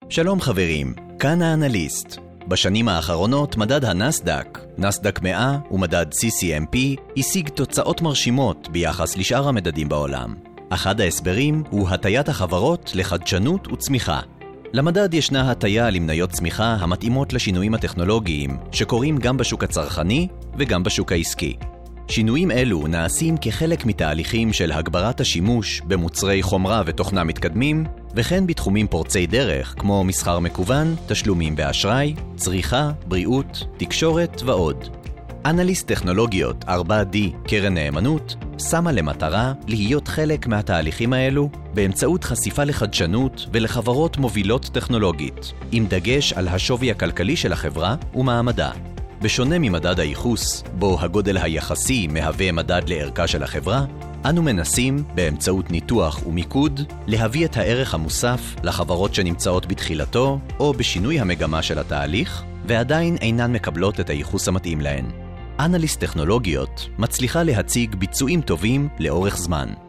שלום חברים, כאן האנליסט. בשנים האחרונות מדד הנסדק, נסדק 100 ומדד CCMP השיג תוצאות מרשימות ביחס לשאר המדדים בעולם. אחד ההסברים הוא הטיית החברות לחדשנות וצמיחה. למדד ישנה הטיה למניות צמיחה המתאימות לשינויים הטכנולוגיים שקורים גם בשוק הצרכני וגם בשוק העסקי. שינויים אלו נעשים כחלק מתהליכים של הגברת השימוש במוצרי חומרה ותוכנה מתקדמים, וכן בתחומים פורצי דרך כמו מסחר מקוון, תשלומים באשראי, צריכה, בריאות, תקשורת ועוד. אנליסט טכנולוגיות 4D קרן נאמנות שמה למטרה להיות חלק מהתהליכים האלו באמצעות חשיפה לחדשנות ולחברות מובילות טכנולוגית, עם דגש על השווי הכלכלי של החברה ומעמדה. בשונה ממדד הייחוס, בו הגודל היחסי מהווה מדד לערכה של החברה, אנו מנסים, באמצעות ניתוח ומיקוד, להביא את הערך המוסף לחברות שנמצאות בתחילתו או בשינוי המגמה של התהליך, ועדיין אינן מקבלות את הייחוס המתאים להן. אנליסט טכנולוגיות מצליחה להציג ביצועים טובים לאורך זמן.